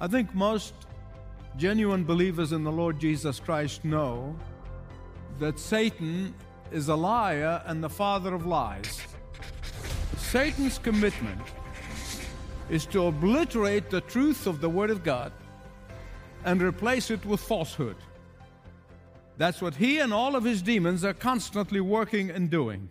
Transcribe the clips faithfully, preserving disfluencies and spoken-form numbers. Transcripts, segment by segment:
I think most genuine believers in the Lord Jesus Christ know that Satan is a liar and the father of lies. Satan's commitment is to obliterate the truth of the Word of God and replace it with falsehood. That's what he and all of his demons are constantly working and doing.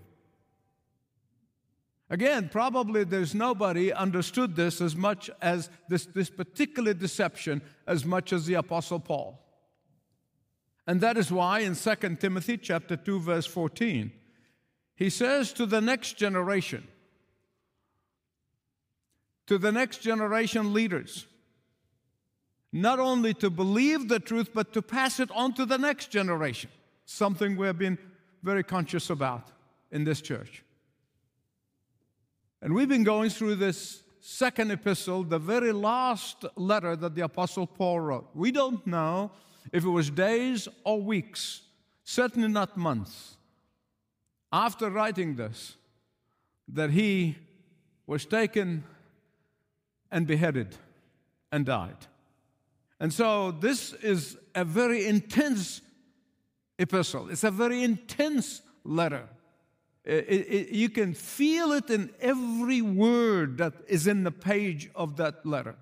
Again, probably there's nobody understood this as much as this, this particular deception as much as the Apostle Paul. And that is why in Second Timothy chapter two, verse fourteen, he says to the next generation, to the next generation leaders, not only to believe the truth, but to pass it on to the next generation, something we've been very conscious about in this church. And we've been going through this second epistle, the very last letter that the Apostle Paul wrote. We don't know if it was days or weeks, certainly not months, after writing this, that he was taken and beheaded and died. And so this is a very intense epistle. It's a very intense letter. It, it, you can feel it in every word that is in the page of that letter.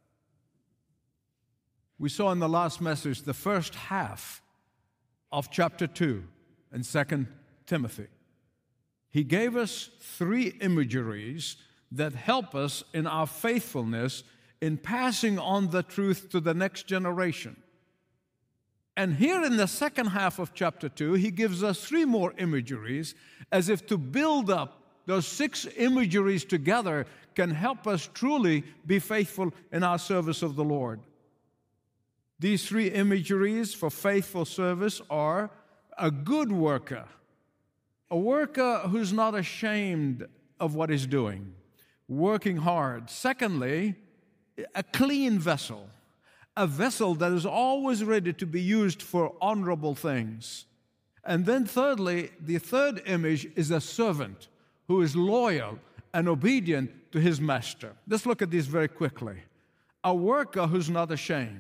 We saw in the last message the first half of chapter two in Second Timothy. He gave us three imageries that help us in our faithfulness in passing on the truth to the next generation. And here in the second half of chapter two, he gives us three more imageries as if to build up those six imageries together can help us truly be faithful in our service of the Lord. These three imageries for faithful service are a good worker, a worker who's not ashamed of what he's doing, working hard. Secondly, a clean vessel, a vessel that is always ready to be used for honorable things. And then thirdly, the third image is a servant who is loyal and obedient to his master. Let's look at these very quickly. A worker who's not ashamed.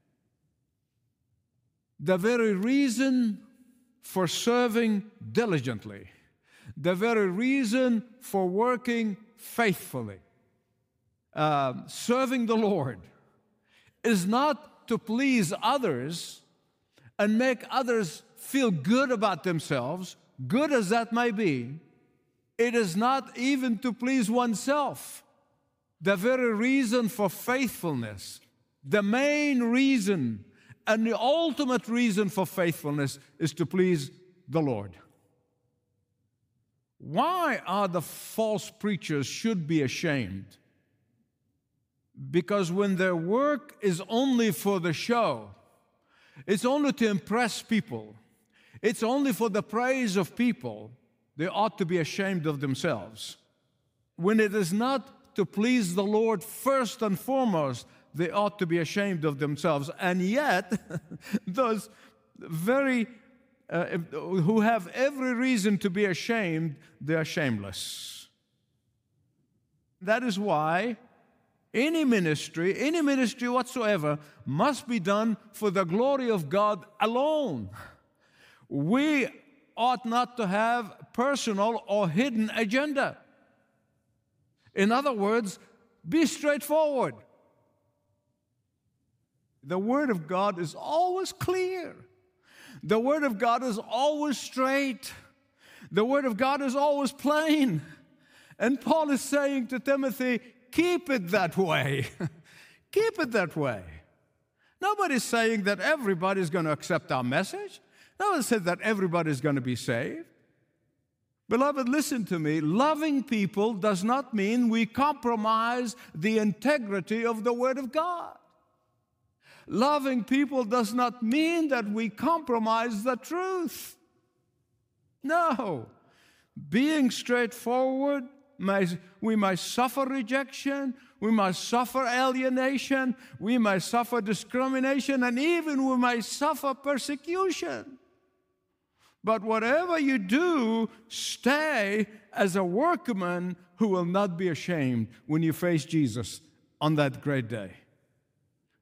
The very reason for serving diligently, the very reason for working faithfully, uh, serving the Lord, is not to please others and make others feel good about themselves, good as that may be. It is not even to please oneself. The very reason for faithfulness, the main reason and the ultimate reason for faithfulness is to please the Lord. Why are the false preachers should be ashamed? Because when their work is only for the show, it's only to impress people, it's only for the praise of people, they ought to be ashamed of themselves. When it is not to please the Lord first and foremost, they ought to be ashamed of themselves. And yet, those very, uh, who have every reason to be ashamed, they are shameless. That is why any ministry, any ministry whatsoever, must be done for the glory of God alone. We ought not to have personal or hidden agenda. In other words, be straightforward. The Word of God is always clear. The Word of God is always straight. The Word of God is always plain. And Paul is saying to Timothy, keep it that way. Keep it that way. Nobody's saying that everybody's going to accept our message. No one said that everybody's going to be saved. Beloved, listen to me. Loving people does not mean we compromise the integrity of the Word of God. Loving people does not mean that we compromise the truth. No. Being straightforward, we might suffer rejection, we might suffer alienation, we might suffer discrimination, and even we might suffer persecution. But whatever you do, stay as a workman who will not be ashamed when you face Jesus on that great day.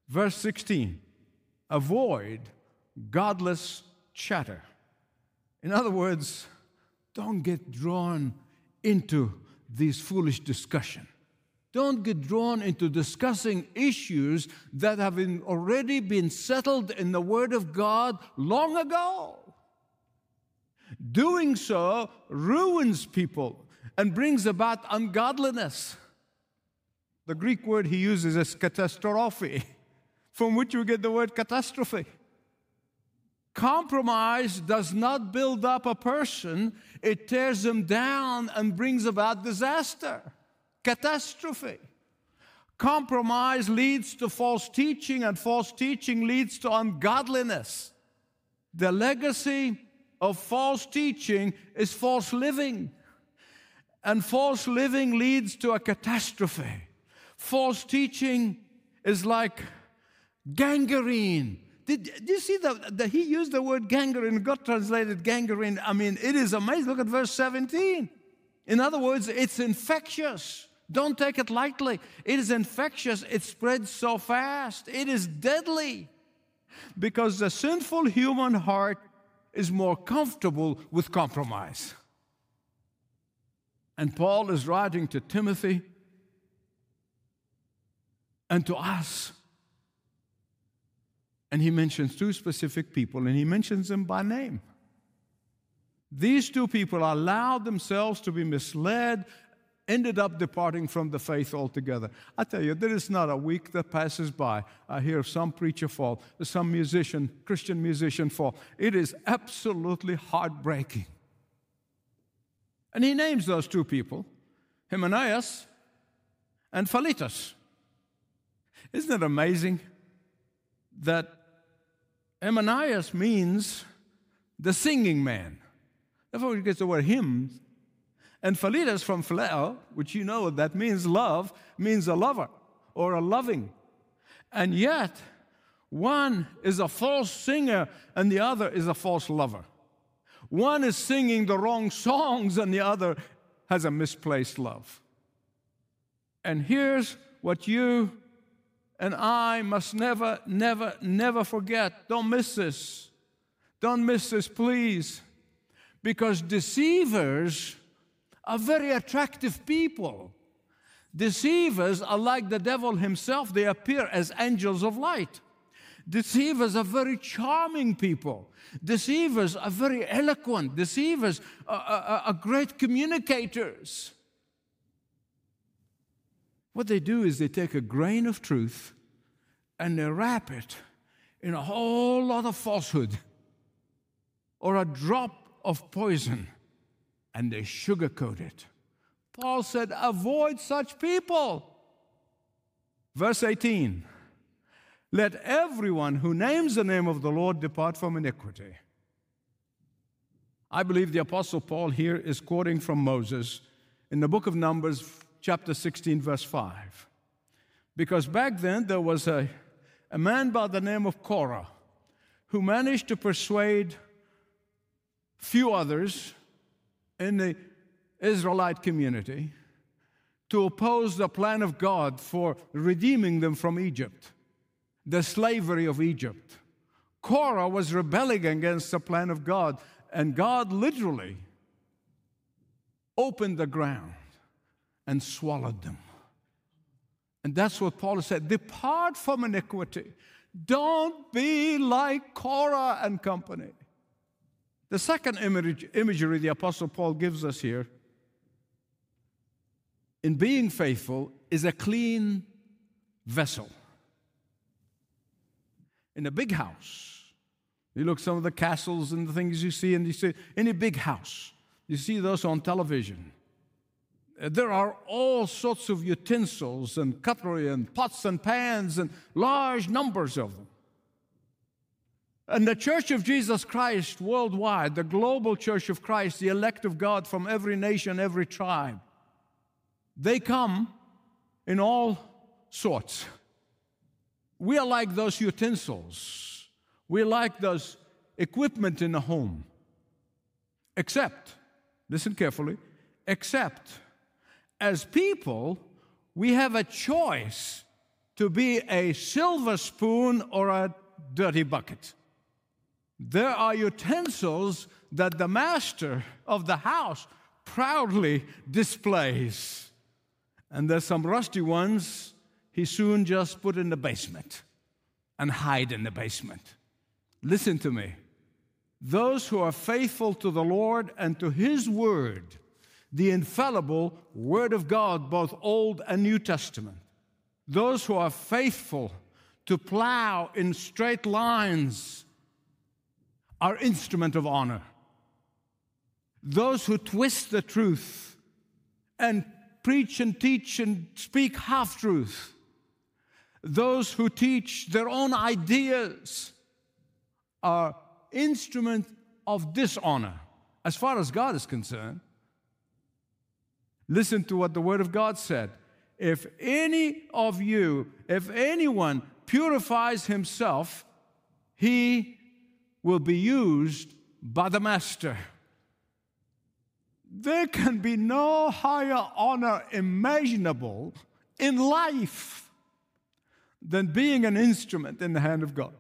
Verse sixteen, avoid godless chatter. In other words, don't get drawn into these foolish discussion. Don't get drawn into discussing issues that have been already been settled in the Word of God long ago. Doing so ruins people and brings about ungodliness. The Greek word he uses is katastrophe, from which we get the word catastrophe. Compromise does not build up a person, it tears them down and brings about disaster, catastrophe. Compromise leads to false teaching, and false teaching leads to ungodliness. The legacy of false teaching is false living, and false living leads to a catastrophe. False teaching is like gangrene. Did, did you see that he used the word gangrene, got translated gangrene? I mean, it is amazing. Look at verse seventeen. In other words, it's infectious. Don't take it lightly. It is infectious. It spreads so fast. It is deadly because the sinful human heart is more comfortable with compromise. And Paul is writing to Timothy and to us. And he mentions two specific people, and he mentions them by name. These two people allowed themselves to be misled, ended up departing from the faith altogether. I tell you, there is not a week that passes by I hear of some preacher fall, some musician, Christian musician fall. It is absolutely heartbreaking. And he names those two people, Hymenaeus and Philetus. Isn't it amazing that Hymenaeus means the singing man? Therefore, it gets the word hymns. And Philetus from phileo, which you know what that means, love, means a lover or a loving. And yet, one is a false singer and the other is a false lover. One is singing the wrong songs and the other has a misplaced love. And here's what you and I must never, never, never forget. Don't miss this. Don't miss this, please. Because deceivers are very attractive people. Deceivers are like the devil himself. They appear as angels of light. Deceivers are very charming people. Deceivers are very eloquent. Deceivers are, are, are great communicators. What they do is they take a grain of truth and they wrap it in a whole lot of falsehood or a drop of poison, and they sugarcoat it. Paul said, avoid such people. Verse eighteen, let everyone who names the name of the Lord depart from iniquity. I believe the Apostle Paul here is quoting from Moses in the book of Numbers, chapter sixteen, verse five. Because back then there was a, a man by the name of Korah who managed to persuade few others in the Israelite community to oppose the plan of God for redeeming them from Egypt, the slavery of Egypt. Korah was rebelling against the plan of God, and God literally opened the ground and swallowed them. And that's what Paul said, depart from iniquity. Don't be like Korah and company. The second image, imagery the Apostle Paul gives us here in being faithful is a clean vessel. In a big house, you look at some of the castles and the things you see, and you see in a big house, you see those on television. There are all sorts of utensils and cutlery and pots and pans and large numbers of them. And the Church of Jesus Christ worldwide, the global Church of Christ, the elect of God from every nation, every tribe, they come in all sorts. We are like those utensils. We're like those equipment in the home. Except, listen carefully, except as people, we have a choice to be a silver spoon or a dirty bucket. There are utensils that the master of the house proudly displays. And there's some rusty ones he soon just put in the basement and hide in the basement. Listen to me. Those who are faithful to the Lord and to His Word, the infallible Word of God, both Old and New Testament, those who are faithful to plow in straight lines are instrument of honor. Those who twist the truth and preach and teach and speak half-truth, those who teach their own ideas are instrument of dishonor as far as God is concerned. Listen to what the Word of God said. If any of you, if anyone purifies himself, he will be used by the Master. There can be no higher honor imaginable in life than being an instrument in the hand of God.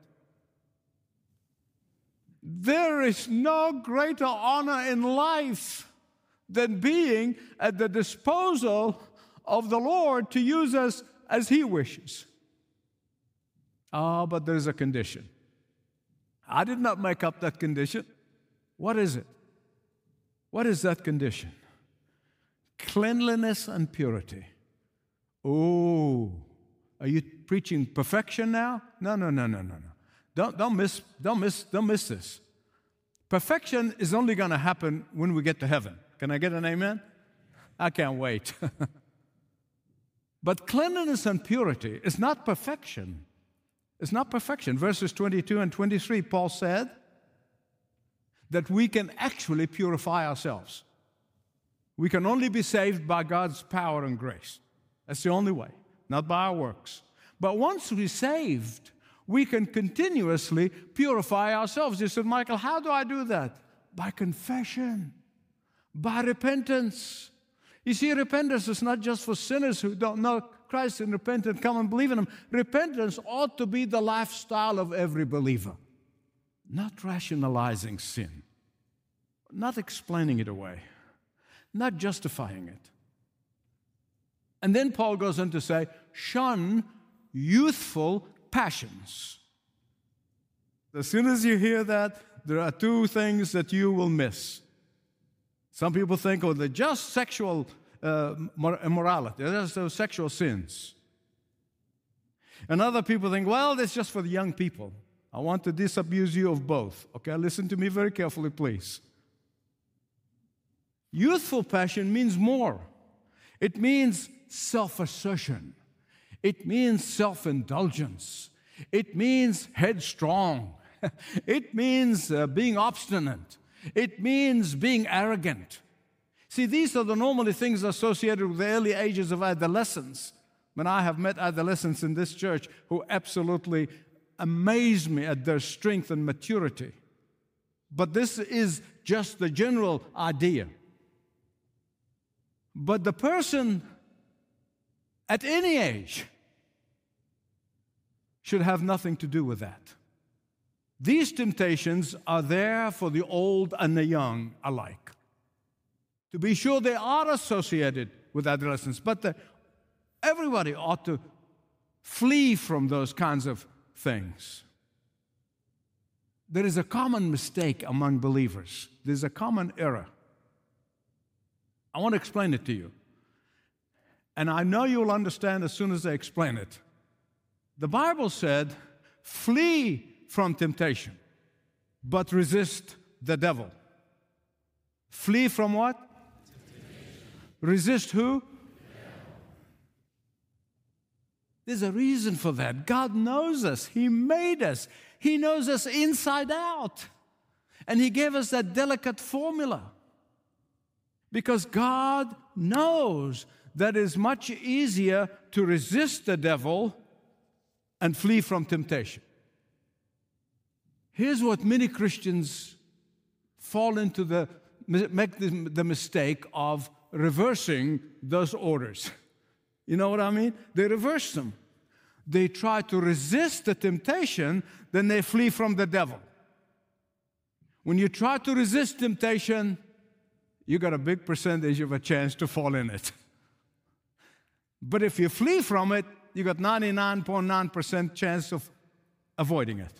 There is no greater honor in life than being at the disposal of the Lord to use us as He wishes. Ah, but there's a condition. I did not make up that condition. What is it? What is that condition? Cleanliness and purity. Oh, are you preaching perfection now? No, no, no, no, no, no. Don't, don't miss, don't miss, don't miss this. Perfection is only going to happen when we get to heaven. Can I get an amen? I can't wait. But cleanliness and purity is not perfection. It's not perfection. Verses twenty-two and twenty-three, Paul said that we can actually purify ourselves. We can only be saved by God's power and grace. That's the only way, not by our works. But once we're saved, we can continuously purify ourselves. You said, Michael, how do I do that? By confession, by repentance. You see, repentance is not just for sinners who don't know Christ and repent and come and believe in Him. Repentance ought to be the lifestyle of every believer. Not rationalizing sin, not explaining it away, not justifying it. And then Paul goes on to say, shun youthful passions. As soon as you hear that, there are two things that you will miss. Some people think, oh, they're just sexual uh, immorality, they're just those sexual sins. And other people think, well, that's just for the young people. I want to disabuse you of both. Okay, listen to me very carefully, please. Youthful passion means more. It means self-assertion. It means self-indulgence. It means headstrong. It means uh, being obstinate. It means being arrogant. See, these are the normally things associated with the early ages of adolescence. When I have met adolescents in this church who absolutely amaze me at their strength and maturity. But this is just the general idea. But the person at any age should have nothing to do with that. These temptations are there for the old and the young alike. To be sure, they are associated with adolescence, but the, everybody ought to flee from those kinds of things. There is a common mistake among believers. There's a common error. I want to explain it to you. And I know you'll understand as soon as I explain it. The Bible said, flee from temptation, but resist the devil. Flee from what? Temptation. Resist who? There's a reason for that. God knows us. He made us. He knows us inside out. And He gave us that delicate formula. Because God knows that it's much easier to resist the devil and flee from temptation. Here's what many Christians fall into the, make the, the mistake of reversing those orders. You know what I mean? They reverse them. they try to resist the temptation, then they flee from the devil. When you try to resist temptation, you got a big percentage of a chance to fall in it. But if you flee from it, you got ninety-nine point nine percent chance of avoiding it.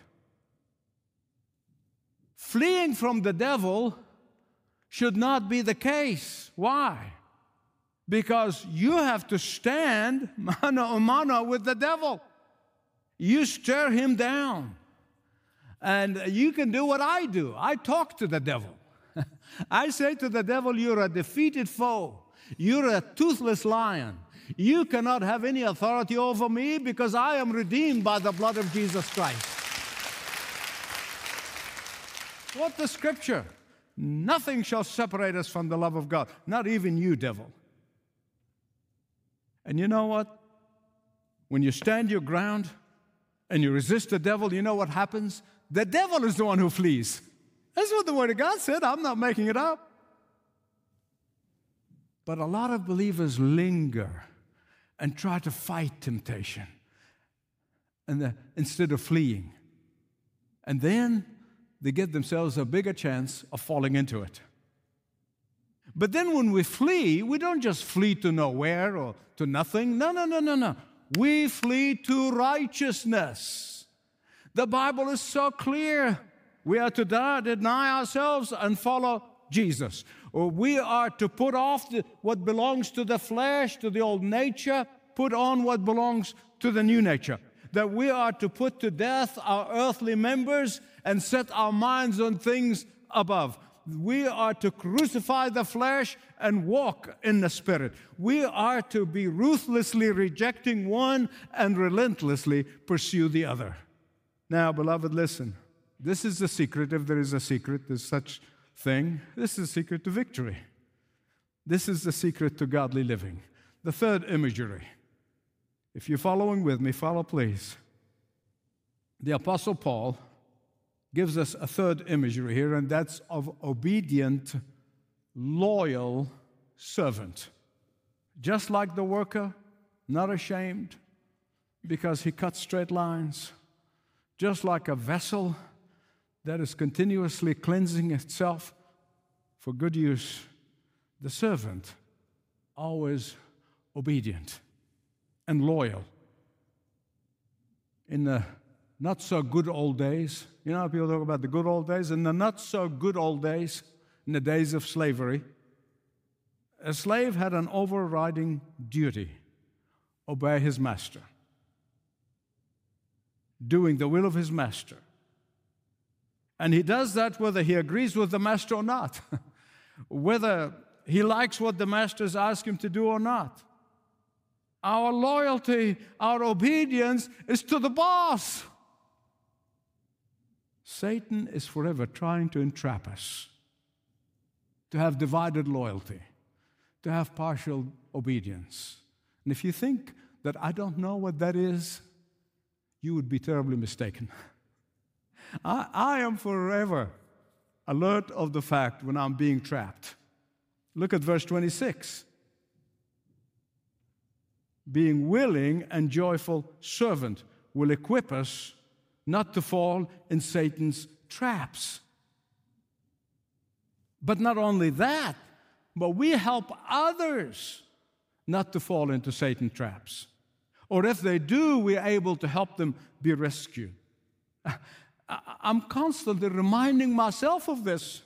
Fleeing from the devil should not be the case. Why? Because you have to stand mano a mano with the devil. You stare him down. And you can do what I do. I talk to the devil. I say to the devil, you're a defeated foe. You're a toothless lion. You cannot have any authority over me because I am redeemed by the blood of Jesus Christ. What the scripture? Nothing shall separate us from the love of God. Not even you, devil. And you know what? When you stand your ground and you resist the devil, you know what happens? The devil is the one who flees. That's what the Word of God said. I'm not making it up. But a lot of believers linger and try to fight temptation and the, instead of fleeing. And then they get themselves a bigger chance of falling into it. But then when we flee, we don't just flee to nowhere or to nothing. No, no, no, no, no. We flee to righteousness. The Bible is so clear. We are to deny ourselves and follow Jesus. Or we are to put off the, what belongs to the flesh, to the old nature, put on what belongs to the new nature. That we are to put to death our earthly members and set our minds on things above. We are to crucify the flesh and walk in the Spirit. We are to be ruthlessly rejecting one and relentlessly pursue the other. Now, beloved, listen. This is the secret, if there is a secret, there's such thing. This is the secret to victory. This is the secret to godly living. The third imagery. If you're following with me, follow please. The Apostle Paul gives us a third imagery here, and that's of obedient, loyal servant. Just like the worker, not ashamed, because he cuts straight lines. Just like a vessel that is continuously cleansing itself for good use, the servant, always obedient and loyal. In the not-so-good old days, you know how people talk about the good old days? In the not-so-good old days, in the days of slavery, a slave had an overriding duty: obey his master. Doing the will of his master. And he does that whether he agrees with the master or not, whether he likes what the masters ask him to do or not. Our loyalty, our obedience is to the boss. Satan is forever trying to entrap us, to have divided loyalty, to have partial obedience. And if you think that I don't know what that is, you would be terribly mistaken. I, I am forever alert of the fact when I'm being trapped. Look at verse twenty-six. Being willing and joyful servant will equip us not to fall in Satan's traps. But not only that, but we help others not to fall into Satan's traps. Or if they do, we're able to help them be rescued. I'm constantly reminding myself of this.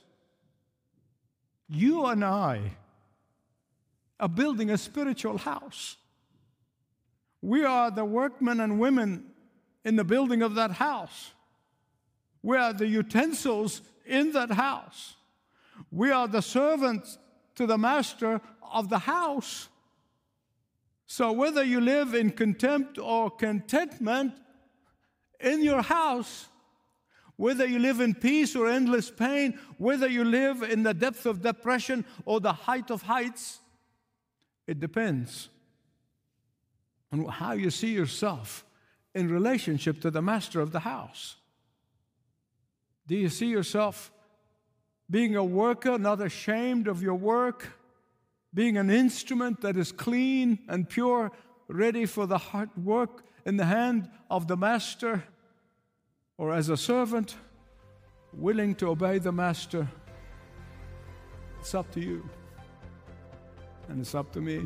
You and I are building a spiritual house. We are the workmen and women in the building of that house. We are the utensils in that house. We are the servants to the master of the house. So whether you live in contempt or contentment in your house, whether you live in peace or endless pain, whether you live in the depth of depression or the height of heights, it depends on how you see yourself in relationship to the master of the house. Do you see yourself being a worker, not ashamed of your work, being an instrument that is clean and pure, ready for the hard work in the hand of the master, or as a servant willing to obey the master, it's up to you. And it's up to me.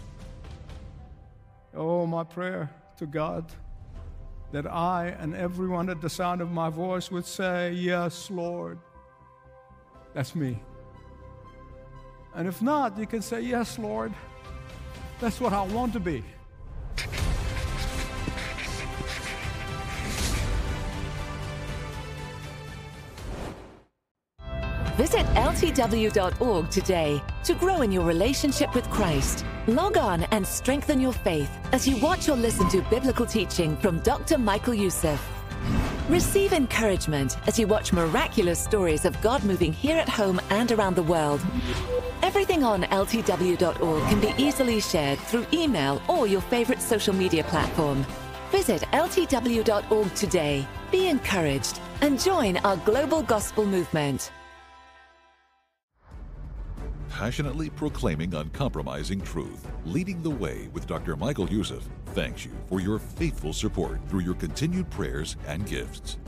Oh, my prayer to God, that I and everyone at the sound of my voice would say, yes, Lord. That's me. And if not, you can say, yes, Lord. That's what I want to be. Visit L T W dot org today to grow in your relationship with Christ. Log on and strengthen your faith as you watch or listen to biblical teaching from Doctor Michael Youssef. Receive encouragement as you watch miraculous stories of God moving here at home and around the world. Everything on L T W dot org can be easily shared through email or your favorite social media platform. Visit L T W dot org today, be encouraged, and join our global gospel movement. Passionately proclaiming uncompromising truth, leading the way with Doctor Michael Youssef, thanks you for your faithful support through your continued prayers and gifts.